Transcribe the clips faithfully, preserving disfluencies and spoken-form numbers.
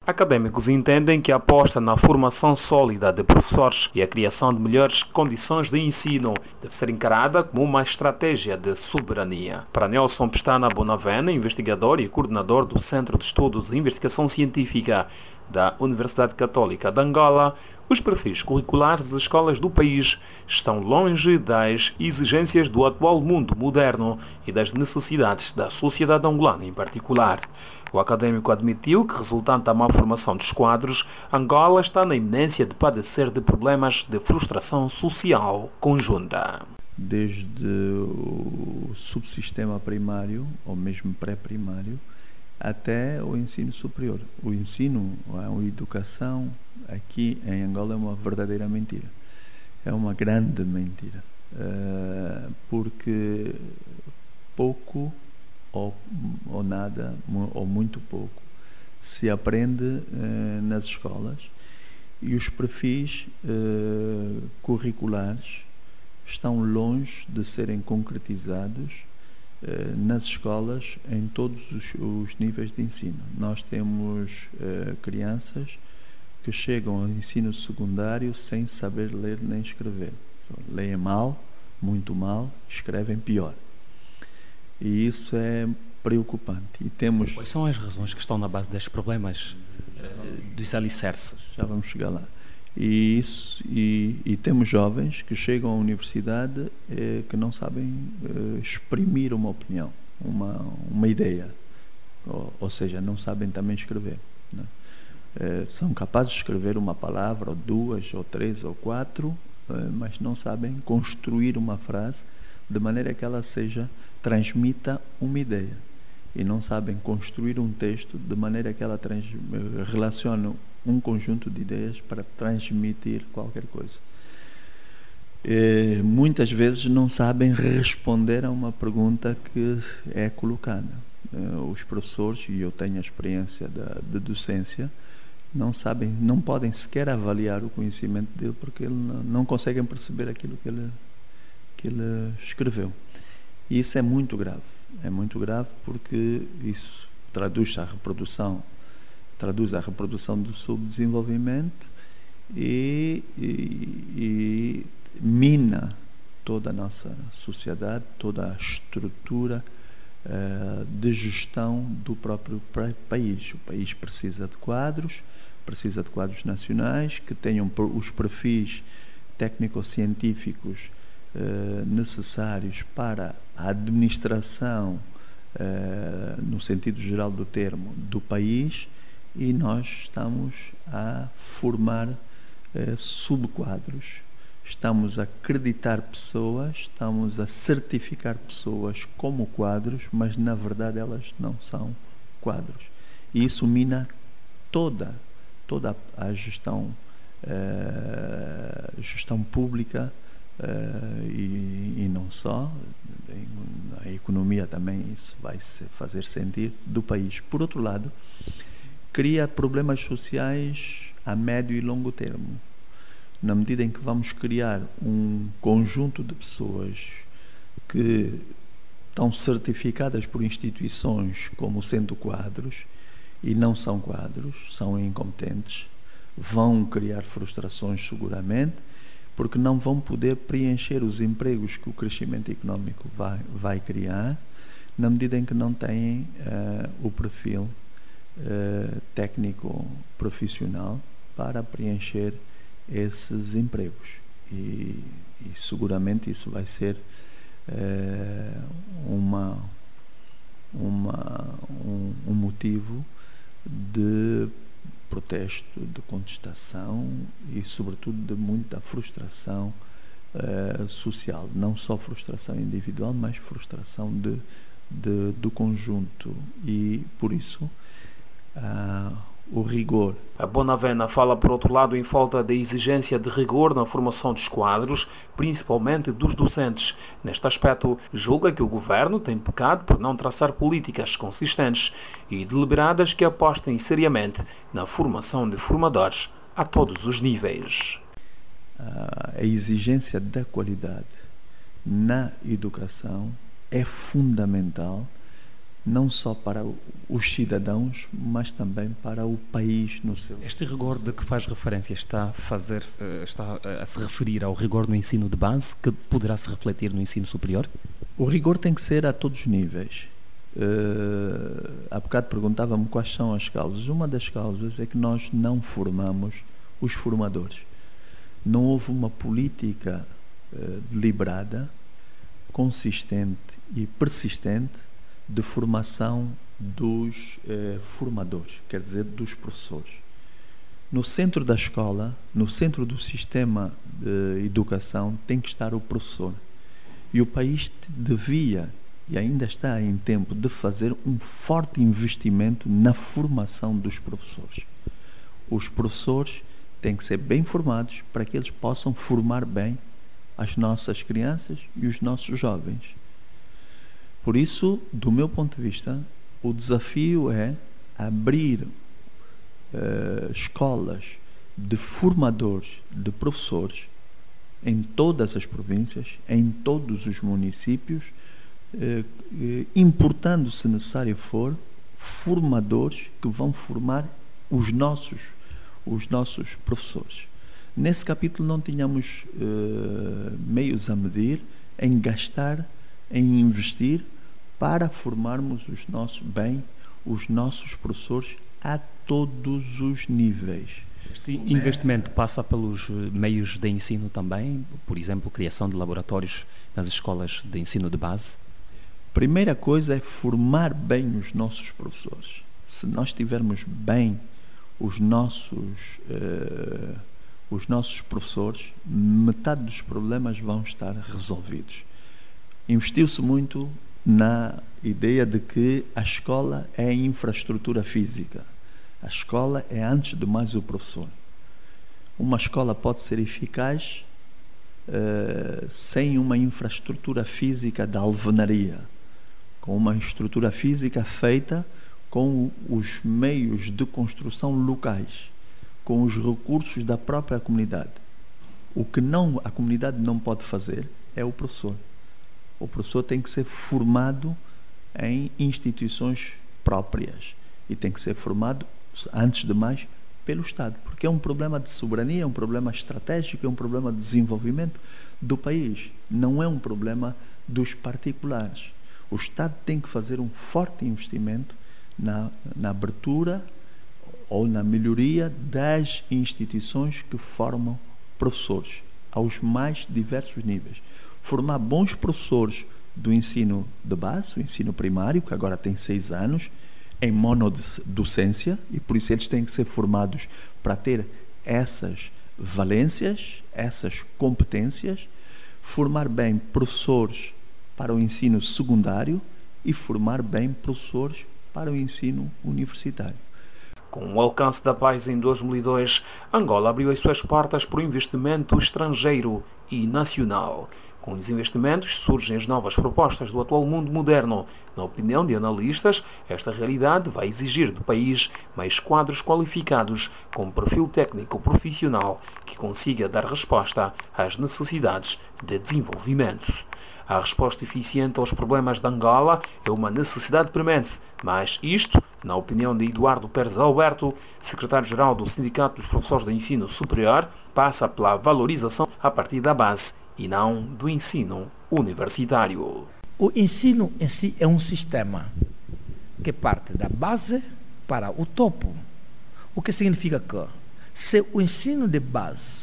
Académicos entendem que a aposta na formação sólida de professores e a criação de melhores condições de ensino deve ser encarada como uma estratégia de soberania. Para Nelson Pestana Bonavena, investigador e coordenador do Centro de Estudos e Investigação Científica da Universidade Católica de Angola, os perfis curriculares das escolas do país estão longe das exigências do atual mundo moderno e das necessidades da sociedade angolana em particular. O académico admitiu que, resultante da má formação dos quadros, Angola está na iminência de padecer de problemas de frustração social conjunta. Desde o subsistema primário, ou mesmo pré-primário, até o ensino superior. O ensino, a educação aqui em Angola é uma verdadeira mentira. É uma grande mentira. Porque pouco ou, ou nada, ou muito pouco, se aprende nas escolas e os perfis curriculares estão longe de serem concretizados nas escolas em todos os, os níveis de ensino. Nós temos uh, crianças que chegam ao ensino secundário sem saber ler nem escrever. Leem mal, muito mal, escrevem pior. E isso é preocupante. E temos... Quais são as razões que estão na base destes problemas uh, dos alicerces? Já vamos chegar lá. E, isso, e, e temos jovens que chegam à universidade eh, que não sabem eh, exprimir uma opinião, uma, uma ideia, ou, ou seja, não sabem também escrever, né? Eh, são capazes de escrever uma palavra, ou duas, ou três, ou quatro, eh, mas não sabem construir uma frase de maneira que ela seja, transmita uma ideia. E não sabem construir um texto de maneira que ela trans, relacione um conjunto de ideias para transmitir qualquer coisa. E, muitas vezes não sabem responder a uma pergunta que é colocada. Os professores, e eu tenho a experiência da, de docência, não sabem, não podem sequer avaliar o conhecimento dele porque ele não, não conseguem perceber aquilo que ele, que ele escreveu. E isso é muito grave. É muito grave porque isso traduz a reprodução traduz a reprodução do subdesenvolvimento e, e, e mina toda a nossa sociedade, toda a estrutura uh, de gestão do próprio país. O país precisa de quadros, precisa de quadros nacionais que tenham os perfis técnico-científicos uh, necessários para a administração, uh, no sentido geral do termo, do país. E nós estamos a formar eh, subquadros, estamos a acreditar pessoas, estamos a certificar pessoas como quadros, mas na verdade elas não são quadros. E isso mina toda, toda a gestão, eh, gestão pública eh, e, e não só, a economia também isso vai se fazer sentir do país. Por outro lado, cria problemas sociais a médio e longo termo, na medida em que vamos criar um conjunto de pessoas que estão certificadas por instituições como sendo quadros e não são quadros, são incompetentes, vão criar frustrações seguramente, porque não vão poder preencher os empregos que o crescimento económico vai, vai criar, na medida em que não têm uh, o perfil Uh, técnico profissional para preencher esses empregos e, e seguramente isso vai ser uh, uma, uma, um, um motivo de protesto, de contestação e sobretudo de muita frustração uh, social, não só frustração individual, mas frustração de, de, do conjunto e por isso Uh, o rigor. A Bonavena fala, por outro lado, em falta de exigência de rigor na formação dos quadros, principalmente dos docentes. Neste aspecto, julga que o governo tem pecado por não traçar políticas consistentes e deliberadas que apostem seriamente na formação de formadores a todos os níveis. Uh, a exigência da qualidade na educação é fundamental não só para os cidadãos, mas também para o país no seu. Este rigor de que faz referência está a, fazer, está a se referir ao rigor no ensino de base, que poderá se refletir no ensino superior? O rigor tem que ser a todos os níveis. Uh, há bocado perguntava-me quais são as causas. Uma das causas é que nós não formamos os formadores. Não houve uma política uh, deliberada, consistente e persistente de formação dos uh, formadores, quer dizer, dos professores. No centro da escola, no centro do sistema de educação, tem que estar o professor. E o país devia, e ainda está em tempo, de fazer um forte investimento na formação dos professores. Os professores têm que ser bem formados para que eles possam formar bem as nossas crianças e os nossos jovens. Por isso, do meu ponto de vista, o desafio é abrir uh, escolas de formadores de professores em todas as províncias, em todos os municípios, eh, eh, importando, se necessário for, formadores que vão formar os nossos, os nossos professores. Nesse capítulo não tínhamos eh, meios a medir em gastar, em investir para formarmos os nossos, bem os nossos professores a todos os níveis. Este investimento passa pelos meios de ensino também, por exemplo, criação de laboratórios nas escolas de ensino de base? Primeira coisa é formar bem os nossos professores. Se nós tivermos bem os nossos, uh, os nossos professores, metade dos problemas vão estar resolvidos. Investiu-se muito na ideia de que a escola é a infraestrutura física. A escola é, antes de mais, o professor. Uma escola pode ser eficaz uh, sem uma infraestrutura física da alvenaria, com uma estrutura física feita com os meios de construção locais, com os recursos da própria comunidade. O que não, a comunidade não pode fazer é o professor. O professor tem que ser formado em instituições próprias e tem que ser formado, antes de mais, pelo Estado, porque é um problema de soberania, é um problema estratégico, é um problema de desenvolvimento do país, não é um problema dos particulares. O Estado tem que fazer um forte investimento na, na abertura ou na melhoria das instituições que formam professores, aos mais diversos níveis. Formar bons professores do ensino de base, o ensino primário, que agora tem seis anos, em monodocência, e por isso eles têm que ser formados para ter essas valências, essas competências, formar bem professores para o ensino secundário e formar bem professores para o ensino universitário. Com o alcance da paz em dois mil e dois, Angola abriu as suas portas para o investimento estrangeiro e nacional. Com os investimentos surgem as novas propostas do atual mundo moderno. Na opinião de analistas, esta realidade vai exigir do país mais quadros qualificados com perfil técnico profissional que consiga dar resposta às necessidades de desenvolvimento. A resposta eficiente aos problemas de Angola é uma necessidade premente, mas isto, na opinião de Eduardo Pérez Alberto, secretário-geral do Sindicato dos Professores de Ensino Superior, passa pela valorização a partir da base e não do ensino universitário. O ensino em si é um sistema que parte da base para o topo. O que significa que, se o ensino de base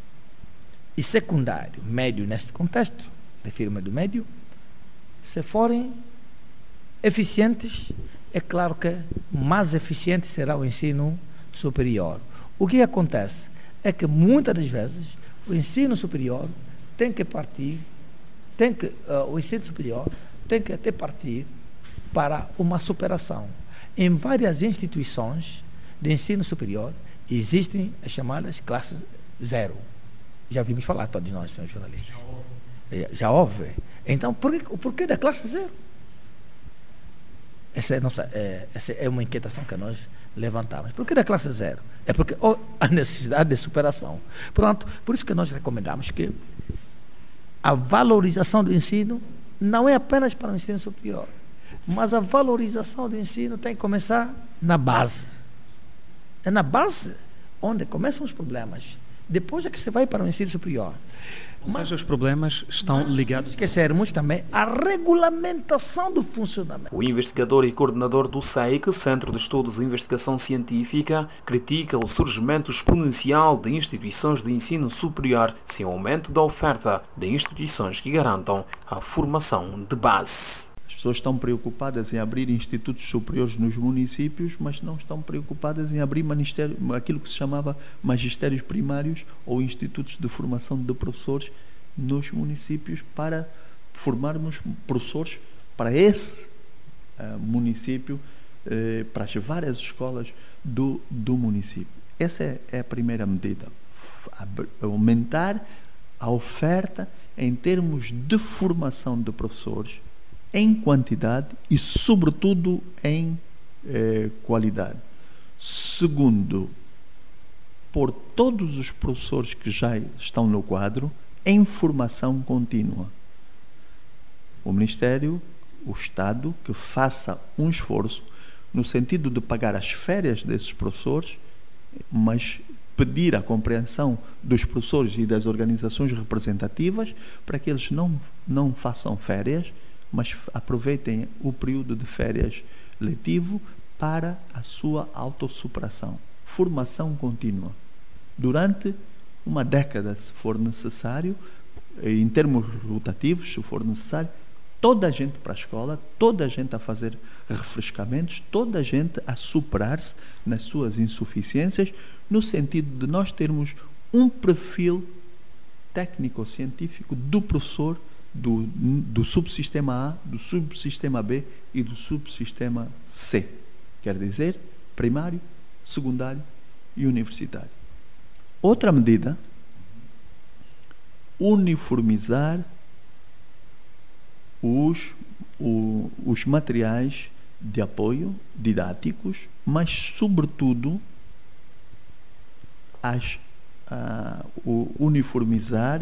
e secundário, médio neste contexto, refiro-me do médio, se forem eficientes, é claro que mais eficiente será o ensino superior. O que acontece é que muitas das vezes o ensino superior tem que partir, tem que, uh, o ensino superior tem que até partir para uma superação. Em várias instituições de ensino superior existem as chamadas classes zero. Já ouvimos falar, todos nós, senhores jornalistas. Já houve. Então, por que, o porquê da classe zero? Essa é, nossa, é, essa é uma inquietação que nós levantamos. Por que da classe zero? É porque oh, a necessidade de superação. Pronto, por isso que nós recomendamos que a valorização do ensino não é apenas para o ensino superior, Mas a valorização do ensino tem que começar na base. É na base onde começam os problemas. Depois é que você vai para o ensino superior. Ou seja, os problemas estão ligados... Esquecermos também a regulamentação do funcionamento. O investigador e coordenador do S E I C, Centro de Estudos e Investigação Científica, critica o surgimento exponencial de instituições de ensino superior sem aumento da oferta de instituições que garantam a formação de base. As pessoas estão preocupadas em abrir institutos superiores nos municípios, mas não estão preocupadas em abrir magistério, aquilo que se chamava magistérios primários ou institutos de formação de professores nos municípios para formarmos professores para esse uh, município, uh, para as várias escolas do, do município. Essa é, é a primeira medida. Aumentar a oferta em termos de formação de professores em quantidade e, sobretudo, em eh, qualidade. Segundo, por todos os professores que já estão no quadro em formação contínua. O Ministério, o Estado, que faça um esforço no sentido de pagar as férias desses professores, mas pedir a compreensão dos professores e das organizações representativas para que eles não, não façam férias, mas aproveitem o período de férias letivo para a sua autossuperação. Formação contínua. Durante uma década, se for necessário, em termos rotativos, se for necessário, toda a gente para a escola, toda a gente a fazer refrescamentos, toda a gente a superar-se nas suas insuficiências, no sentido de nós termos um perfil técnico-científico do professor Do, do subsistema A, do subsistema B e do subsistema C. Quer dizer, primário, secundário e universitário. Outra medida, uniformizar os, o, os materiais de apoio didáticos, mas, sobretudo, as, uh, o uniformizar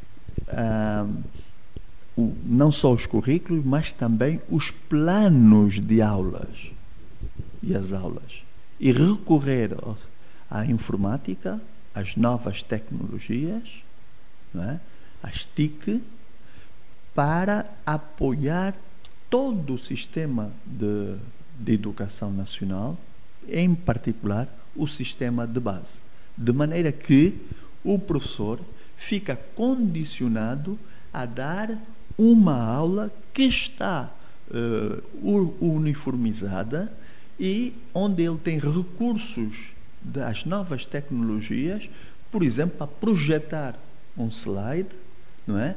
uh, O, não só os currículos, mas também os planos de aulas e as aulas. E recorrer à informática, às novas tecnologias, não é? Às T I C, para apoiar todo o sistema de, de educação nacional, em particular o sistema de base. De maneira que o professor fica condicionado a dar uma aula que está uh, uniformizada e onde ele tem recursos das novas tecnologias, por exemplo, para projetar um slide, não é?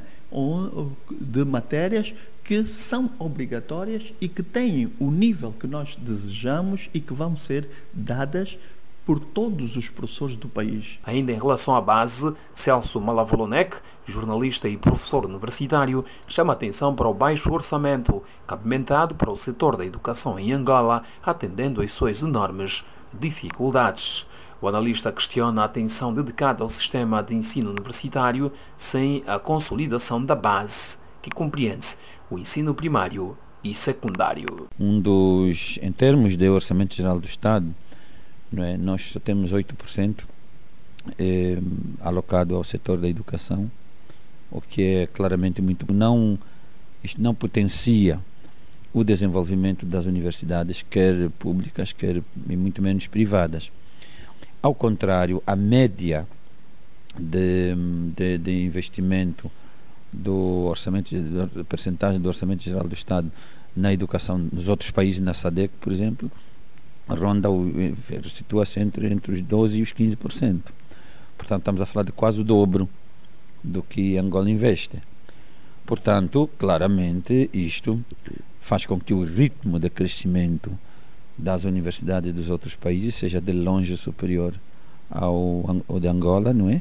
De matérias que são obrigatórias e que têm o nível que nós desejamos e que vão ser dadas por todos os professores do país. Ainda em relação à base, Celso Malavolonek, jornalista e professor universitário, chama atenção para o baixo orçamento cabimentado para o setor da educação em Angola, atendendo às suas enormes dificuldades. O analista questiona a atenção dedicada ao sistema de ensino universitário sem a consolidação da base, que compreende o ensino primário e secundário. Um dos, em termos de orçamento geral do Estado, não é? Nós só temos oito por cento eh, alocado ao setor da educação, o que é claramente muito... Não, isto não potencia o desenvolvimento das universidades, quer públicas, quer e muito menos privadas. Ao contrário, a média de, de, de investimento do orçamento, da percentagem do orçamento geral do Estado na educação nos outros países, na SADC, por exemplo, ronda, situa-se entre, entre os doze por cento e os quinze por cento. Portanto, estamos a falar de quase o dobro do que Angola investe. Portanto, claramente, isto faz com que o ritmo de crescimento das universidades dos outros países seja de longe superior ao, ao de Angola, não é?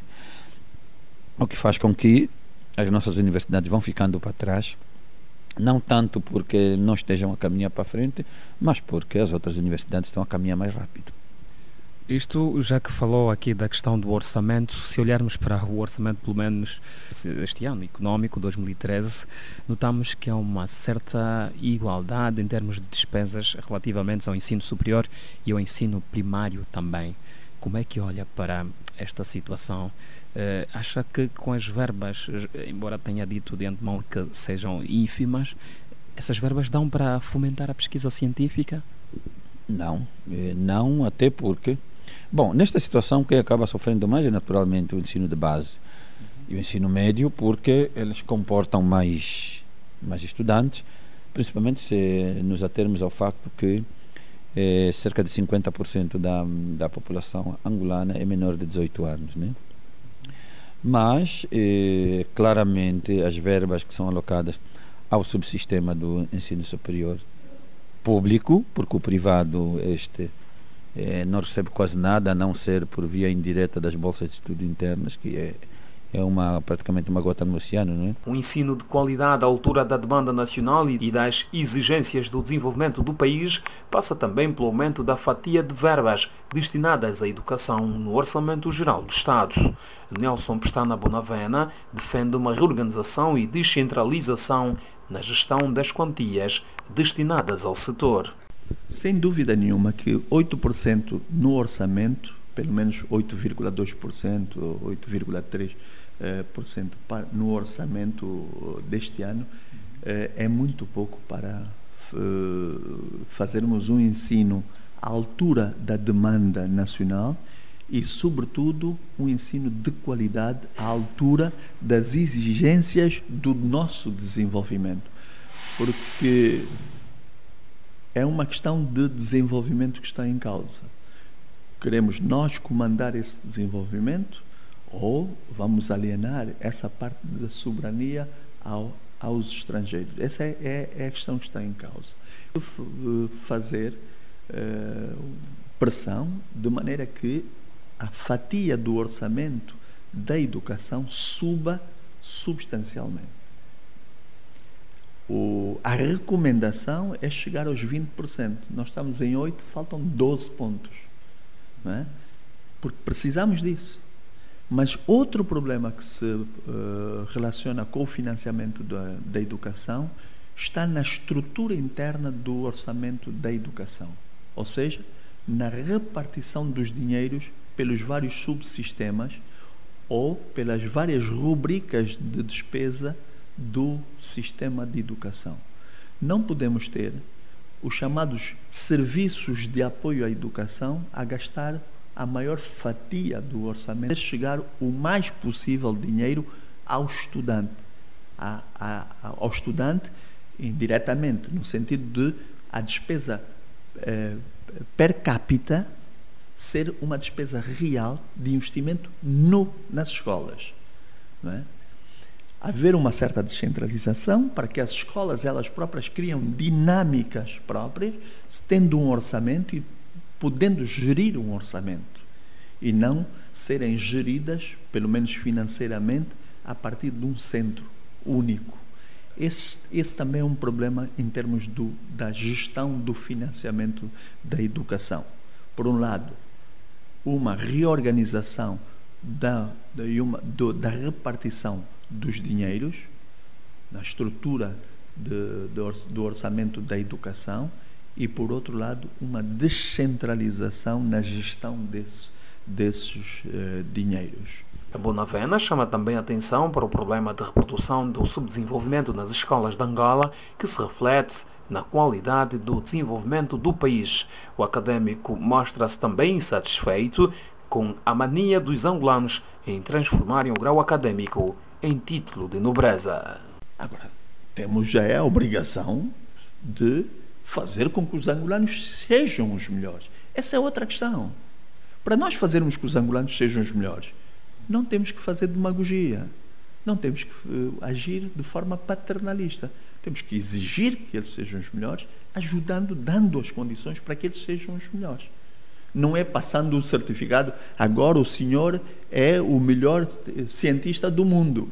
O que faz com que as nossas universidades vão ficando para trás, não tanto porque não estejam a caminhar para frente, mas porque as outras universidades estão a caminhar mais rápido. Isto, já que falou aqui da questão do orçamento, se olharmos para o orçamento, pelo menos este ano económico, dois mil e treze, notamos que há uma certa igualdade em termos de despesas relativamente ao ensino superior e ao ensino primário também. Como é que olha para esta situação? Uh, acha que com as verbas, embora tenha dito de antemão que sejam ínfimas, essas verbas dão para fomentar a pesquisa científica? Não, não, até porque, bom, nesta situação quem acaba sofrendo mais é naturalmente o ensino de base e o ensino médio, porque eles comportam mais, mais estudantes, principalmente se nos atermos ao facto que eh, cerca de cinquenta por cento da, da população angolana é menor de dezoito anos, né? Mas, eh, claramente, as verbas que são alocadas ao subsistema do ensino superior público, porque o privado este eh, não recebe quase nada, a não ser por via indireta das bolsas de estudo internas, que é, é uma, praticamente uma gota no oceano, não é? Um ensino de qualidade à altura da demanda nacional e das exigências do desenvolvimento do país passa também pelo aumento da fatia de verbas destinadas à educação no Orçamento Geral do Estado. Nelson Pestana Bonavena defende uma reorganização e descentralização na gestão das quantias destinadas ao setor. Sem dúvida nenhuma que oito por cento no orçamento, pelo menos oito vírgula dois por cento ou oito vírgula três por cento no orçamento deste ano, é muito pouco para fazermos um ensino à altura da demanda nacional e, sobretudo, um ensino de qualidade à altura das exigências do nosso desenvolvimento. Porque é uma questão de desenvolvimento que está em causa. Queremos nós comandar esse desenvolvimento ou vamos alienar essa parte da soberania ao, aos estrangeiros? Essa é, é, é a questão que está em causa. Fazer uh, pressão de maneira que a fatia do orçamento da educação suba substancialmente. O, a recomendação é chegar aos vinte por cento. Nós estamos em oito por cento, faltam doze pontos. Não é? Porque precisamos disso. Mas outro problema que se uh, relaciona com o financiamento da, da educação está na estrutura interna do orçamento da educação. Ou seja, na repartição dos dinheiros pelos vários subsistemas ou pelas várias rubricas de despesa do sistema de educação. Não podemos ter os chamados serviços de apoio à educação a gastar a maior fatia do orçamento, chegar o mais possível dinheiro ao estudante, a, a, ao estudante indiretamente, no sentido de a despesa eh, per capita ser uma despesa real de investimento no, nas escolas. Não é? Haver uma certa descentralização para que as escolas elas próprias criam dinâmicas próprias, tendo um orçamento e podendo gerir um orçamento e não serem geridas, pelo menos financeiramente, a partir de um centro único. Esse, esse também é um problema em termos do, da gestão do financiamento da educação. Por um lado, uma reorganização da, da, uma, do, da repartição dos dinheiros na estrutura de, de, do orçamento da educação e, por outro lado, uma descentralização na gestão desse, desses uh, dinheiros. A Bonavena chama também a atenção para o problema de reprodução do subdesenvolvimento nas escolas de Angola, que se reflete na qualidade do desenvolvimento do país. O académico mostra-se também insatisfeito com a mania dos angolanos em transformarem o grau académico em título de nobreza. Agora, temos já a obrigação de fazer com que os angolanos sejam os melhores. Essa é outra questão. Para nós fazermos que os angolanos sejam os melhores, não temos que fazer demagogia, não temos que uh, agir de forma paternalista. Temos que exigir que eles sejam os melhores, ajudando, dando as condições para que eles sejam os melhores. Não é passando o certificado, agora o senhor é o melhor cientista do mundo.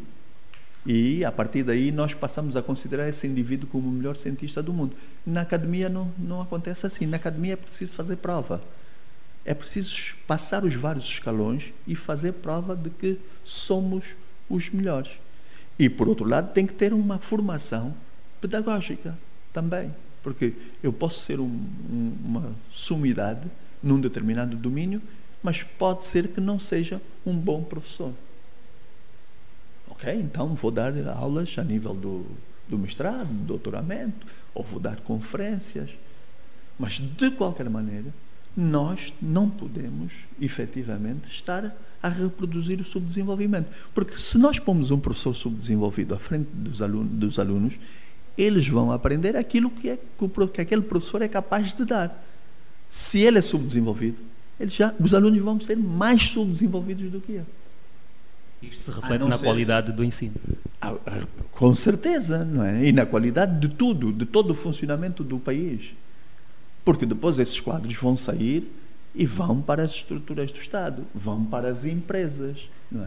E, a partir daí, nós passamos a considerar esse indivíduo como o melhor cientista do mundo. Na academia não, não acontece assim. Na academia é preciso fazer prova. É preciso passar os vários escalões e fazer prova de que somos os melhores. E, por outro lado, tem que ter uma formação pedagógica também, porque eu posso ser um, um, uma sumidade num determinado domínio, mas pode ser que não seja um bom professor. Ok? Então vou dar aulas a nível do, do mestrado, do doutoramento, ou vou dar conferências, mas de qualquer maneira nós não podemos efetivamente estar a reproduzir o subdesenvolvimento, porque se nós pomos um professor subdesenvolvido à frente dos alunos, dos alunos eles vão aprender aquilo que, é, que aquele professor é capaz de dar. Se ele é subdesenvolvido, ele já, os alunos vão ser mais subdesenvolvidos do que ele. Isto se reflete na ser... qualidade do ensino. Ah, com certeza, não é? E na qualidade de tudo, de todo o funcionamento do país. Porque depois esses quadros vão sair e vão para as estruturas do Estado, vão para as empresas, não é?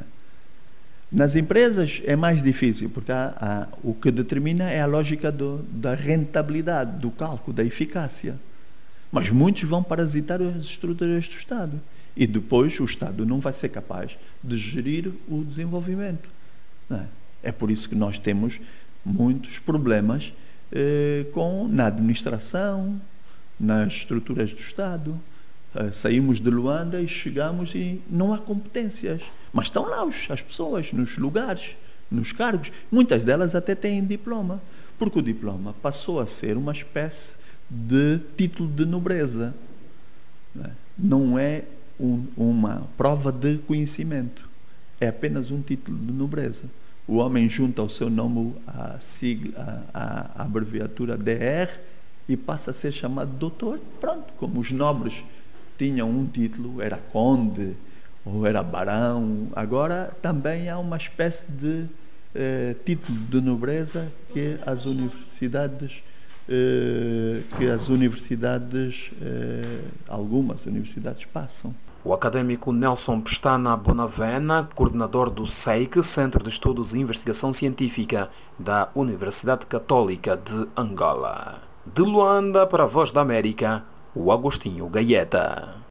Nas empresas é mais difícil, porque há, há, o que determina é a lógica do, da rentabilidade, do cálculo, da eficácia. Mas muitos vão parasitar as estruturas do Estado. E depois o Estado não vai ser capaz de gerir o desenvolvimento. Não é? É por isso que nós temos muitos problemas eh, com, na administração, nas estruturas do Estado. Uh, saímos de Luanda e chegamos e não há competências. Mas estão lá os, as pessoas, nos lugares, nos cargos. Muitas delas até têm diploma, porque o diploma passou a ser uma espécie de título de nobreza. Não é, não é um, uma prova de conhecimento, é apenas um título de nobreza. O homem junta ao seu nome a, sigla, a, a abreviatura D R e passa a ser chamado doutor. Pronto, como os nobres tinham um título, era conde ou era barão, agora também há uma espécie de eh, título de nobreza que as universidades eh, que as universidades eh, algumas universidades passam. O académico Nelson Pestana Bonavena, coordenador do S E I C, Centro de Estudos e Investigação Científica da Universidade Católica de Angola. De Luanda para a Voz da América, o Agostinho Gaeta.